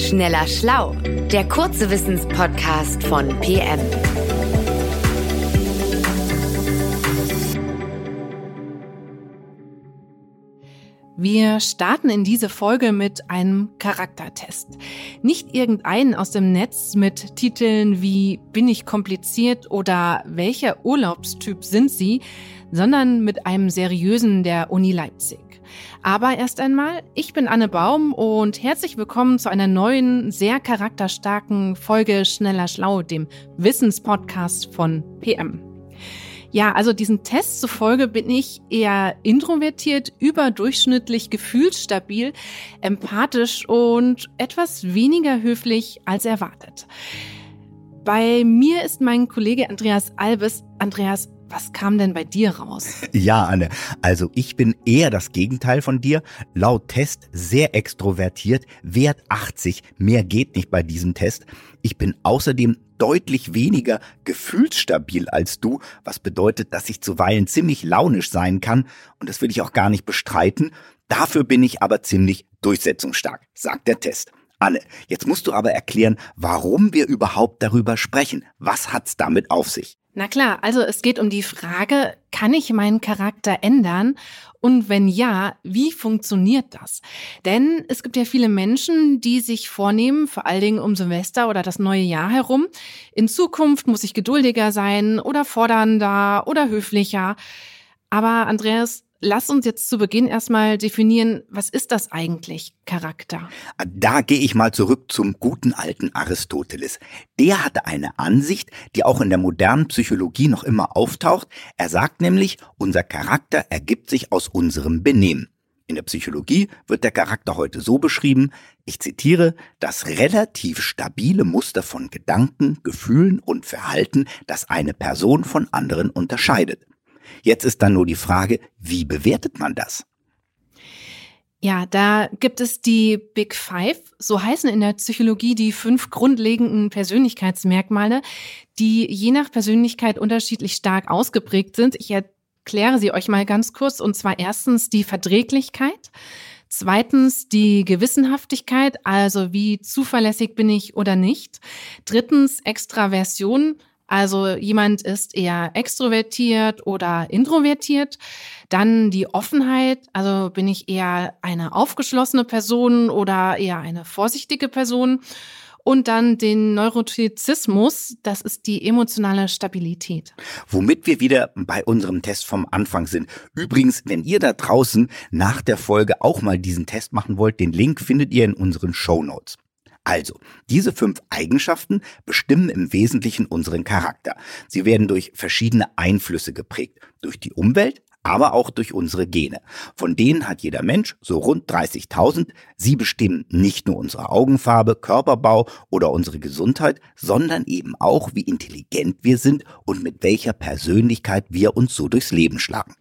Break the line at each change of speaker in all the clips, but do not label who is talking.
Schneller Schlau, der kurze Wissenspodcast von PM.
Wir starten in diese Folge mit einem Charaktertest. Nicht irgendeinen aus dem Netz mit Titeln wie „Bin ich kompliziert" oder „Welcher Urlaubstyp sind Sie?", sondern mit einem seriösen der Uni Leipzig. Aber erst einmal, ich bin Anne Baum und herzlich willkommen zu einer neuen, sehr charakterstarken Folge Schneller Schlau, dem Wissenspodcast von PM. Ja, also diesen Test zufolge bin ich eher introvertiert, überdurchschnittlich gefühlsstabil, empathisch und etwas weniger höflich als erwartet. Bei mir ist mein Kollege Andreas Albes. Andreas, was kam denn bei dir raus?
Ja, Anne, also ich bin eher das Gegenteil von dir. Laut Test sehr extrovertiert, Wert 80, mehr geht nicht bei diesem Test. Ich bin außerdem deutlich weniger gefühlsstabil als du, was bedeutet, dass ich zuweilen ziemlich launisch sein kann und das will ich auch gar nicht bestreiten. Dafür bin ich aber ziemlich durchsetzungsstark, sagt der Test. Anne, jetzt musst du aber erklären, warum wir überhaupt darüber sprechen. Was hat's damit auf sich?
Na klar, also es geht um die Frage, kann ich meinen Charakter ändern? Und wenn ja, wie funktioniert das? Denn es gibt ja viele Menschen, die sich vornehmen, vor allen Dingen um Silvester oder das neue Jahr herum, in Zukunft muss ich geduldiger sein oder fordernder oder höflicher. Aber Andreas, lass uns jetzt zu Beginn erstmal definieren, was ist das eigentlich, Charakter?
Da gehe ich mal zurück zum guten alten Aristoteles. Der hatte eine Ansicht, die auch in der modernen Psychologie noch immer auftaucht. Er sagt nämlich, unser Charakter ergibt sich aus unserem Benehmen. In der Psychologie wird der Charakter heute so beschrieben, ich zitiere, das relativ stabile Muster von Gedanken, Gefühlen und Verhalten, das eine Person von anderen unterscheidet. Jetzt ist dann nur die Frage, wie bewertet man das?
Ja, da gibt es die Big Five, so heißen in der Psychologie die 5 grundlegenden Persönlichkeitsmerkmale, die je nach Persönlichkeit unterschiedlich stark ausgeprägt sind. Ich erkläre sie euch mal ganz kurz, und zwar erstens die Verträglichkeit, zweitens die Gewissenhaftigkeit, also wie zuverlässig bin ich oder nicht, drittens Extraversion, also jemand ist eher extrovertiert oder introvertiert. Dann die Offenheit, also bin ich eher eine aufgeschlossene Person oder eher eine vorsichtige Person. Und dann den Neurotizismus, das ist die emotionale Stabilität.
Womit wir wieder bei unserem Test vom Anfang sind. Übrigens, wenn ihr da draußen nach der Folge auch mal diesen Test machen wollt, den Link findet ihr in unseren Shownotes. Also, diese 5 Eigenschaften bestimmen im Wesentlichen unseren Charakter. Sie werden durch verschiedene Einflüsse geprägt. Durch die Umwelt, aber auch durch unsere Gene. Von denen hat jeder Mensch so rund 30.000. Sie bestimmen nicht nur unsere Augenfarbe, Körperbau oder unsere Gesundheit, sondern eben auch, wie intelligent wir sind und mit welcher Persönlichkeit wir uns so durchs Leben schlagen.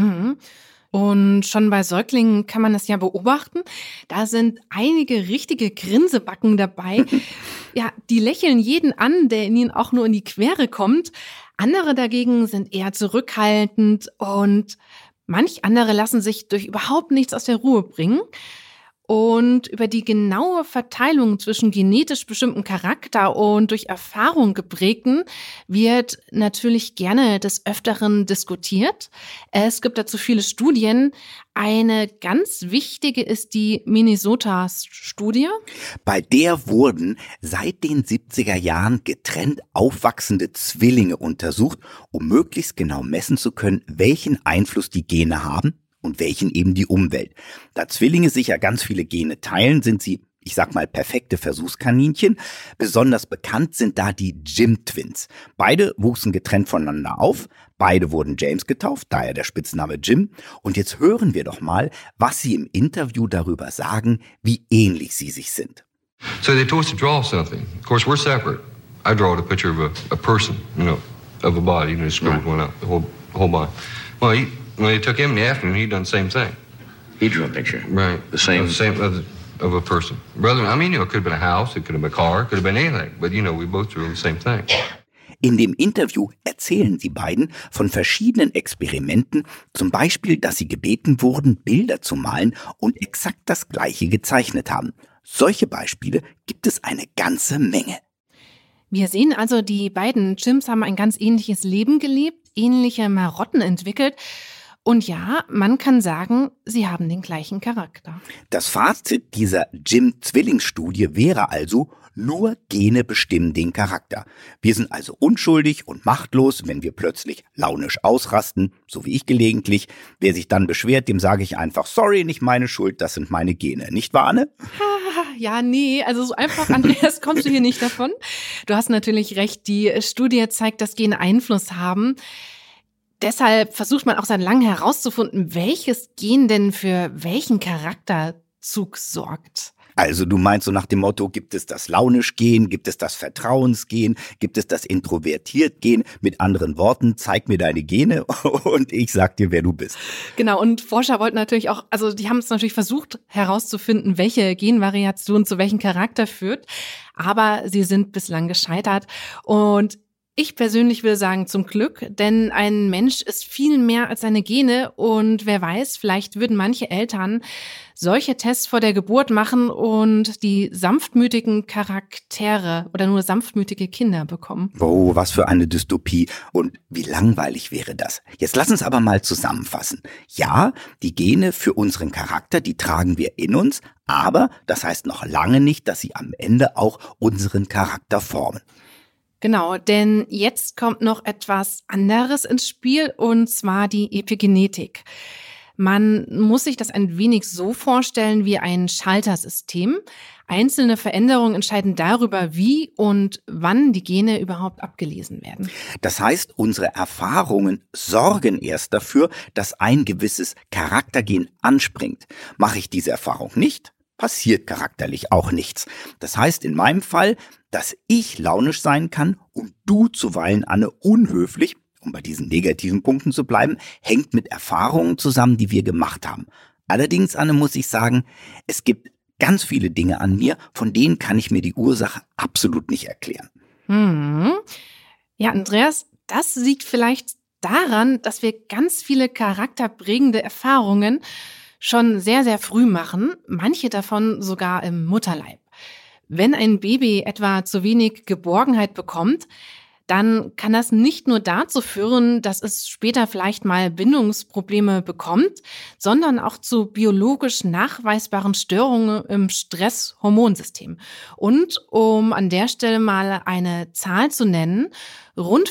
Und schon bei Säuglingen kann man das ja beobachten. Da sind einige richtige Grinsebacken dabei. Ja, die lächeln jeden an, der ihnen auch nur in die Quere kommt. Andere dagegen sind eher zurückhaltend und manch andere lassen sich durch überhaupt nichts aus der Ruhe bringen. Und über die genaue Verteilung zwischen genetisch bestimmten Charakter und durch Erfahrung geprägten wird natürlich gerne des Öfteren diskutiert. Es gibt dazu viele Studien. Eine ganz wichtige ist die Minnesota-Studie.
Bei der wurden seit den 70er Jahren getrennt aufwachsende Zwillinge untersucht, um möglichst genau messen zu können, welchen Einfluss die Gene haben und welchen eben die Umwelt. Da Zwillinge sich ja ganz viele Gene teilen, sind sie, ich sag mal, perfekte Versuchskaninchen. Besonders bekannt sind da die Jim-Twins. Beide wuchsen getrennt voneinander auf. Beide wurden James getauft, daher der Spitzname Jim. Und jetzt hören wir doch mal, was sie im Interview darüber sagen, wie ähnlich sie sich sind.
So they told us to draw something. Of course, we're separate. I drawed a picture of a person, of a body, scribbled one out, the whole body. Well, when they took him in the afternoon, he'd done the same thing.
He drew a picture.
Right.
The same
of a person. Rather, it could have been a house, it could have been a car, it could have been anything. But, we both drew the same thing.
In dem Interview erzählen die beiden von verschiedenen Experimenten, zum Beispiel, dass sie gebeten wurden, Bilder zu malen und exakt das Gleiche gezeichnet haben. Solche Beispiele gibt es eine ganze Menge.
Wir sehen also, die beiden Chimps haben ein ganz ähnliches Leben gelebt, ähnliche Marotten entwickelt. Und ja, man kann sagen, sie haben den gleichen Charakter.
Das Fazit dieser Jim-Zwillingsstudie wäre also, nur Gene bestimmen den Charakter. Wir sind also unschuldig und machtlos, wenn wir plötzlich launisch ausrasten, so wie ich gelegentlich. Wer sich dann beschwert, dem sage ich einfach, sorry, nicht meine Schuld, das sind meine Gene. Nicht wahr, Anne?
Ja, nee, also so einfach, Andreas, kommst du hier nicht davon. Du hast natürlich recht, die Studie zeigt, dass Gene Einfluss haben. Deshalb versucht man auch seit langem herauszufinden, welches Gen denn für welchen Charakterzug sorgt.
Also du meinst so nach dem Motto, gibt es das Launisch-Gen, gibt es das Vertrauensgen, gibt es das Introvertiert-Gen? Mit anderen Worten, zeig mir deine Gene und ich sag dir, wer du bist.
Genau, und Forscher wollten natürlich auch, also die haben es natürlich versucht herauszufinden, welche Genvariation zu welchem Charakter führt, aber sie sind bislang gescheitert. Und ich persönlich will sagen, zum Glück, denn ein Mensch ist viel mehr als seine Gene und wer weiß, vielleicht würden manche Eltern solche Tests vor der Geburt machen und die sanftmütigen Charaktere oder nur sanftmütige Kinder bekommen.
Oh, was für eine Dystopie und wie langweilig wäre das. Jetzt lass uns aber mal zusammenfassen. Ja, die Gene für unseren Charakter, die tragen wir in uns, aber das heißt noch lange nicht, dass sie am Ende auch unseren Charakter formen.
Genau, denn jetzt kommt noch etwas anderes ins Spiel, und zwar die Epigenetik. Man muss sich das ein wenig so vorstellen wie ein Schaltersystem. Einzelne Veränderungen entscheiden darüber, wie und wann die Gene überhaupt abgelesen werden.
Das heißt, unsere Erfahrungen sorgen erst dafür, dass ein gewisses Charaktergen anspringt. Mache ich diese Erfahrung nicht, passiert charakterlich auch nichts. Das heißt in meinem Fall, dass ich launisch sein kann und du zuweilen, Anne, unhöflich, um bei diesen negativen Punkten zu bleiben, hängt mit Erfahrungen zusammen, die wir gemacht haben. Allerdings, Anne, muss ich sagen, es gibt ganz viele Dinge an mir, von denen kann ich mir die Ursache absolut nicht erklären.
Ja, Andreas, das liegt vielleicht daran, dass wir ganz viele charakterprägende Erfahrungen schon sehr, sehr früh machen, manche davon sogar im Mutterleib. Wenn ein Baby etwa zu wenig Geborgenheit bekommt, dann kann das nicht nur dazu führen, dass es später vielleicht mal Bindungsprobleme bekommt, sondern auch zu biologisch nachweisbaren Störungen im Stresshormonsystem. Und um an der Stelle mal eine Zahl zu nennen, rund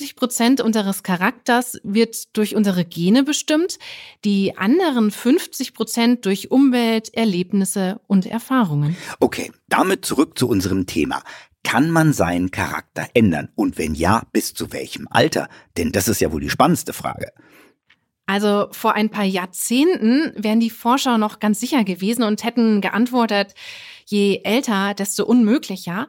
50% unseres Charakters wird durch unsere Gene bestimmt, die anderen 50% durch Umwelt, Erlebnisse und Erfahrungen.
Okay, damit zurück zu unserem Thema. Kann man seinen Charakter ändern? Und wenn ja, bis zu welchem Alter? Denn das ist ja wohl die spannendste Frage.
Also vor ein paar Jahrzehnten wären die Forscher noch ganz sicher gewesen und hätten geantwortet, je älter, desto unmöglicher.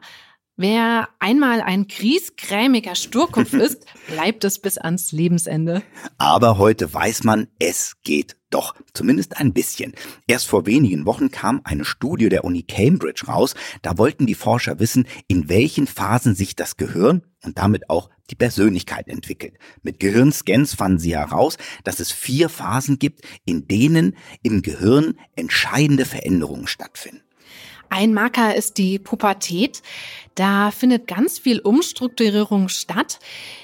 Wer einmal ein griesgrämiger Sturkopf ist, bleibt es bis ans Lebensende.
Aber heute weiß man, es geht doch, zumindest ein bisschen. Erst vor wenigen Wochen kam eine Studie der Uni Cambridge raus. Da wollten die Forscher wissen, in welchen Phasen sich das Gehirn und damit auch die Persönlichkeit entwickelt. Mit Gehirnscans fanden sie heraus, dass es 4 Phasen gibt, in denen im Gehirn entscheidende Veränderungen stattfinden.
Ein Marker ist die Pubertät. Da findet ganz viel Umstrukturierung statt.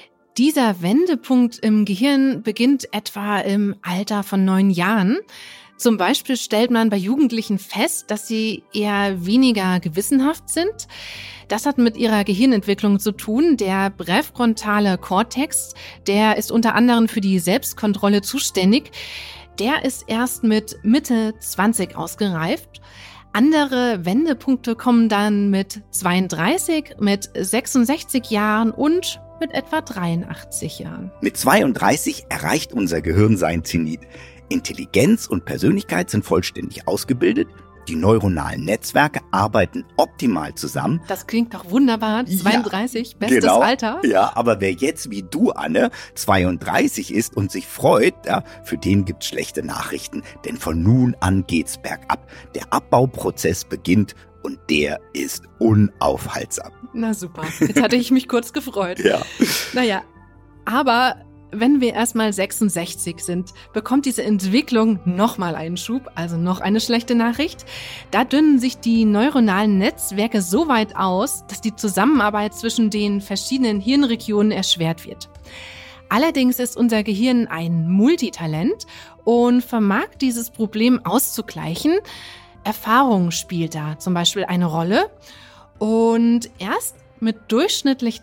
Dieser Wendepunkt im Gehirn beginnt etwa im Alter von 9 Jahren. Zum Beispiel stellt man bei Jugendlichen fest, dass sie eher weniger gewissenhaft sind. Das hat mit ihrer Gehirnentwicklung zu tun. Der präfrontale Kortex, der ist unter anderem für die Selbstkontrolle zuständig. Der ist erst mit Mitte 20 ausgereift. Andere Wendepunkte kommen dann mit 32, mit 66 Jahren und mit etwa 83 Jahren.
Mit 32 erreicht unser Gehirn sein Zenit. Intelligenz und Persönlichkeit sind vollständig ausgebildet. Die neuronalen Netzwerke arbeiten optimal zusammen.
Das klingt doch wunderbar. 32, ja, bestes
genau,
Alter.
Ja, aber wer jetzt wie du, Anne, 32 ist und sich freut, ja, für den gibt's schlechte Nachrichten. Denn von nun an geht's bergab. Der Abbauprozess beginnt und der ist unaufhaltsam.
Na super, jetzt hatte ich mich kurz gefreut.
Ja.
Naja, aber wenn wir erstmal 66 sind, bekommt diese Entwicklung nochmal einen Schub, also noch eine schlechte Nachricht. Da dünnen sich die neuronalen Netzwerke so weit aus, dass die Zusammenarbeit zwischen den verschiedenen Hirnregionen erschwert wird. Allerdings ist unser Gehirn ein Multitalent und vermag dieses Problem auszugleichen. Erfahrung spielt da zum Beispiel eine Rolle. Und erst mit durchschnittlich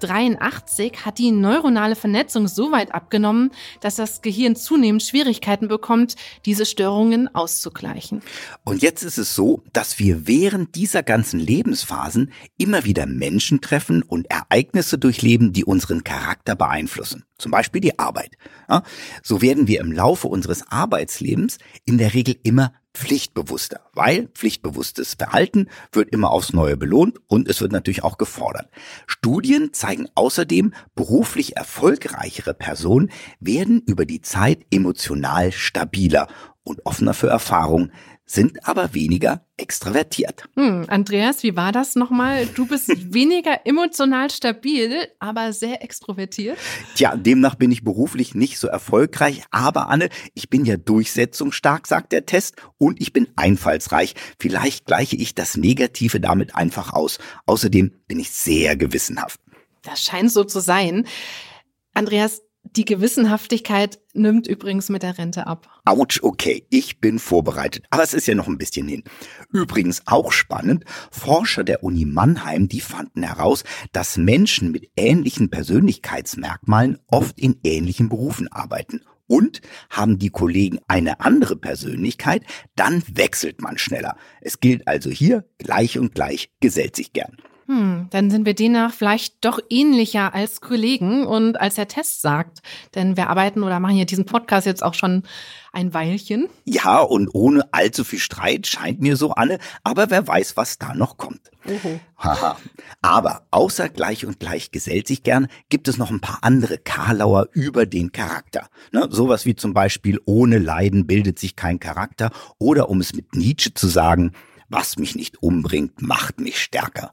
83 hat die neuronale Vernetzung so weit abgenommen, dass das Gehirn zunehmend Schwierigkeiten bekommt, diese Störungen auszugleichen.
Und jetzt ist es so, dass wir während dieser ganzen Lebensphasen immer wieder Menschen treffen und Ereignisse durchleben, die unseren Charakter beeinflussen. Zum Beispiel die Arbeit. Ja, so werden wir im Laufe unseres Arbeitslebens in der Regel immer pflichtbewusster, weil pflichtbewusstes Verhalten wird immer aufs Neue belohnt und es wird natürlich auch gefordert. Studien zeigen außerdem, beruflich erfolgreichere Personen werden über die Zeit emotional stabiler und offener für Erfahrung, sind aber weniger extravertiert.
Andreas, wie war das nochmal? Du bist weniger emotional stabil, aber sehr extrovertiert.
Tja, demnach bin ich beruflich nicht so erfolgreich, aber Anne, ich bin ja durchsetzungsstark, sagt der Test, und ich bin einfallsreich. Vielleicht gleiche ich das Negative damit einfach aus. Außerdem bin ich sehr gewissenhaft.
Das scheint so zu sein. Andreas, die Gewissenhaftigkeit nimmt übrigens mit der Rente ab.
Autsch, okay, ich bin vorbereitet, aber es ist ja noch ein bisschen hin. Übrigens auch spannend, Forscher der Uni Mannheim, die fanden heraus, dass Menschen mit ähnlichen Persönlichkeitsmerkmalen oft in ähnlichen Berufen arbeiten. Und haben die Kollegen eine andere Persönlichkeit, dann wechselt man schneller. Es gilt also hier, gleich und gleich gesellt sich gern.
Dann sind wir demnach vielleicht doch ähnlicher als Kollegen und als der Test sagt. Denn wir arbeiten oder machen ja diesen Podcast jetzt auch schon ein Weilchen.
Ja, und ohne allzu viel Streit scheint mir so, Anne, aber wer weiß, was da noch kommt.
Oho.
Haha. Aber außer gleich und gleich gesellt sich gern, gibt es noch ein paar andere Karlauer über den Charakter. Ne, sowas wie zum Beispiel, ohne Leiden bildet sich kein Charakter. Oder um es mit Nietzsche zu sagen, was mich nicht umbringt, macht mich stärker.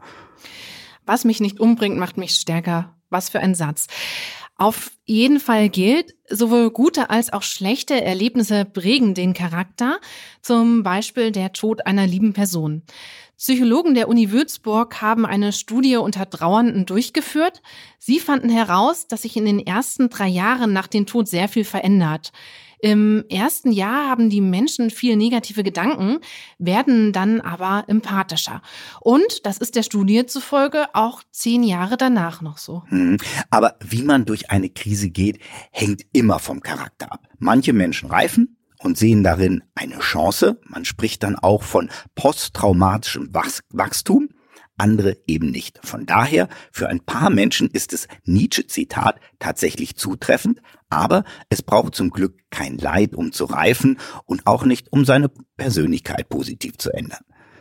Was mich nicht umbringt, macht mich stärker. Was für ein Satz. Auf jeden Fall gilt, sowohl gute als auch schlechte Erlebnisse prägen den Charakter, zum Beispiel der Tod einer lieben Person. Psychologen der Uni Würzburg haben eine Studie unter Trauernden durchgeführt. Sie fanden heraus, dass sich in den ersten 3 Jahren nach dem Tod sehr viel verändert. Im ersten Jahr haben die Menschen viel negative Gedanken, werden dann aber empathischer. Und das ist der Studie zufolge auch 10 Jahre danach noch so.
Aber wie man durch eine Krise geht, hängt immer vom Charakter ab. Manche Menschen reifen und sehen darin eine Chance. Man spricht dann auch von posttraumatischem Wachstum. Andere eben nicht. Von daher, für ein paar Menschen ist das Nietzsche-Zitat tatsächlich zutreffend, aber es braucht zum Glück kein Leid, um zu reifen und auch nicht, um seine Persönlichkeit positiv zu ändern.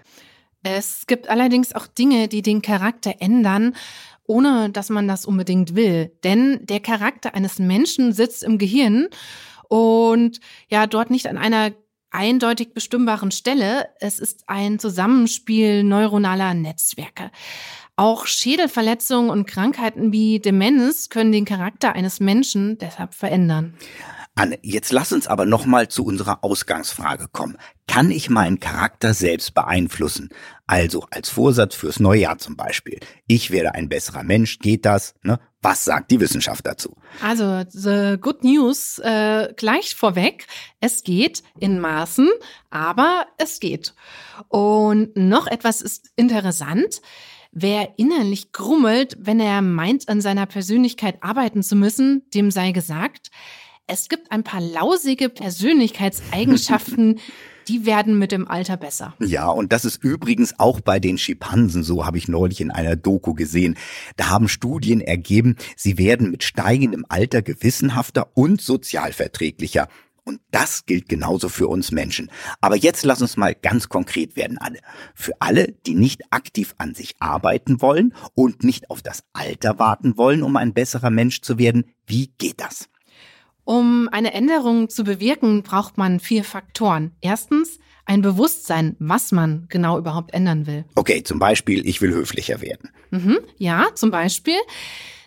Es gibt allerdings auch Dinge, die den Charakter ändern, ohne dass man das unbedingt will. Denn der Charakter eines Menschen sitzt im Gehirn und ja, dort nicht an einer eindeutig bestimmbaren Stelle. Es ist ein Zusammenspiel neuronaler Netzwerke. Auch Schädelverletzungen und Krankheiten wie Demenz können den Charakter eines Menschen deshalb verändern.
Anne, jetzt lass uns aber nochmal zu unserer Ausgangsfrage kommen. Kann ich meinen Charakter selbst beeinflussen? Also als Vorsatz fürs Neujahr zum Beispiel. Ich werde ein besserer Mensch, geht das? Ne? Was sagt die Wissenschaft dazu?
Also, the good news gleich vorweg. Es geht in Maßen, aber es geht. Und noch etwas ist interessant. Wer innerlich grummelt, wenn er meint, an seiner Persönlichkeit arbeiten zu müssen, dem sei gesagt, es gibt ein paar lausige Persönlichkeitseigenschaften, die werden mit dem Alter besser.
Ja, und das ist übrigens auch bei den Schimpansen so, habe ich neulich in einer Doku gesehen. Da haben Studien ergeben, sie werden mit steigendem Alter gewissenhafter und sozialverträglicher. Und das gilt genauso für uns Menschen. Aber jetzt lass uns mal ganz konkret werden, Anne. Für alle, die nicht aktiv an sich arbeiten wollen und nicht auf das Alter warten wollen, um ein besserer Mensch zu werden, wie geht das?
Um eine Änderung zu bewirken, braucht man 4 Faktoren. Erstens, ein Bewusstsein, was man genau überhaupt ändern will.
Okay, zum Beispiel, ich will höflicher werden.
Ja, zum Beispiel.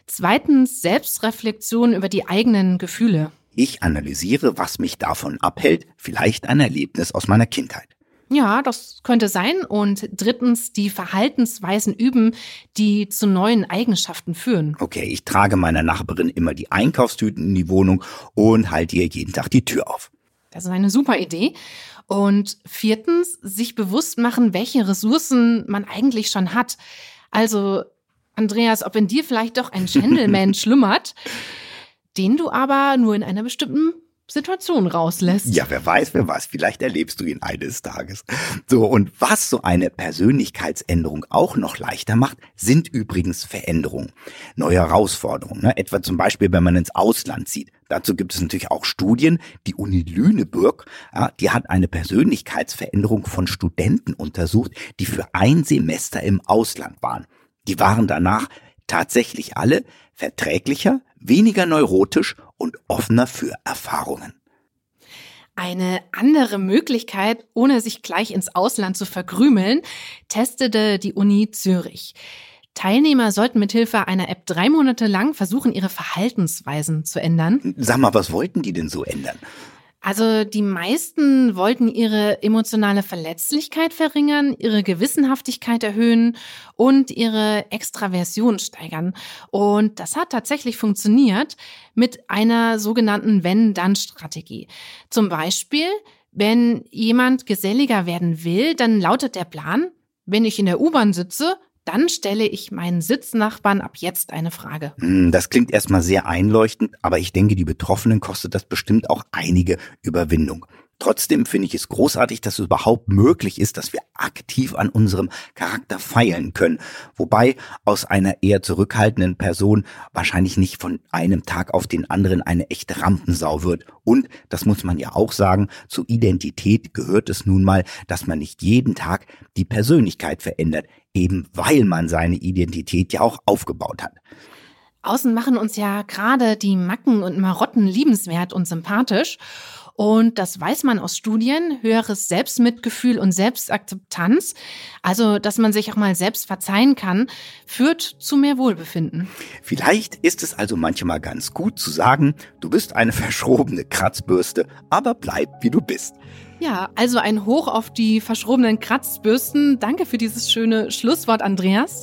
Zweitens Selbstreflexion über die eigenen Gefühle.
Ich analysiere, was mich davon abhält, vielleicht ein Erlebnis aus meiner Kindheit.
Ja, das könnte sein. Und drittens die Verhaltensweisen üben, die zu neuen Eigenschaften führen.
Okay, ich trage meiner Nachbarin immer die Einkaufstüten in die Wohnung und halte ihr jeden Tag die Tür auf.
Das ist eine super Idee. Und viertens, sich bewusst machen, welche Ressourcen man eigentlich schon hat. Also, Andreas, ob in dir vielleicht doch ein Gentleman schlummert, den du aber nur in einer bestimmten Situation rauslässt.
Ja, wer weiß, vielleicht erlebst du ihn eines Tages. So, und was so eine Persönlichkeitsänderung auch noch leichter macht, sind übrigens Veränderungen, neue Herausforderungen. Etwa zum Beispiel, wenn man ins Ausland zieht. Dazu gibt es natürlich auch Studien. Die Uni Lüneburg, die hat eine Persönlichkeitsveränderung von Studenten untersucht, die für ein Semester im Ausland waren. Die waren danach tatsächlich alle verträglicher, weniger neurotisch und offener für Erfahrungen.
Eine andere Möglichkeit, ohne sich gleich ins Ausland zu verkrümeln, testete die Uni Zürich. Teilnehmer sollten mithilfe einer App 3 Monate lang versuchen, ihre Verhaltensweisen zu ändern.
Sag mal, was wollten die denn so ändern?
Also die meisten wollten ihre emotionale Verletzlichkeit verringern, ihre Gewissenhaftigkeit erhöhen und ihre Extraversion steigern. Und das hat tatsächlich funktioniert mit einer sogenannten Wenn-Dann-Strategie. Zum Beispiel, wenn jemand geselliger werden will, dann lautet der Plan, wenn ich in der U-Bahn sitze, dann stelle ich meinen Sitznachbarn ab jetzt eine Frage.
Das klingt erstmal sehr einleuchtend, aber ich denke, die Betroffenen kostet das bestimmt auch einige Überwindung. Trotzdem finde ich es großartig, dass es überhaupt möglich ist, dass wir aktiv an unserem Charakter feilen können. Wobei aus einer eher zurückhaltenden Person wahrscheinlich nicht von einem Tag auf den anderen eine echte Rampensau wird. Und, das muss man ja auch sagen, zur Identität gehört es nun mal, dass man nicht jeden Tag die Persönlichkeit verändert, eben weil man seine Identität ja auch aufgebaut hat.
Außen machen uns ja gerade die Macken und Marotten liebenswert und sympathisch. Und das weiß man aus Studien, höheres Selbstmitgefühl und Selbstakzeptanz, also dass man sich auch mal selbst verzeihen kann, führt zu mehr Wohlbefinden.
Vielleicht ist es also manchmal ganz gut zu sagen, du bist eine verschrobene Kratzbürste, aber bleib wie du bist.
Ja, also ein Hoch auf die verschrobenen Kratzbürsten. Danke für dieses schöne Schlusswort, Andreas.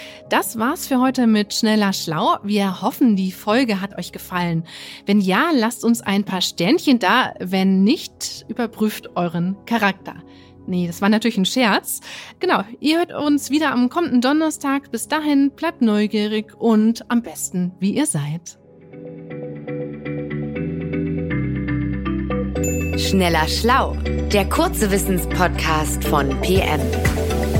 Das war's für heute mit Schneller Schlau. Wir hoffen, die Folge hat euch gefallen. Wenn ja, lasst uns ein paar Sternchen da. Wenn nicht, überprüft euren Charakter. Nee, das war natürlich ein Scherz. Genau, ihr hört uns wieder am kommenden Donnerstag. Bis dahin, bleibt neugierig und am besten, wie ihr seid.
Schneller Schlau, der kurze Wissenspodcast von PM.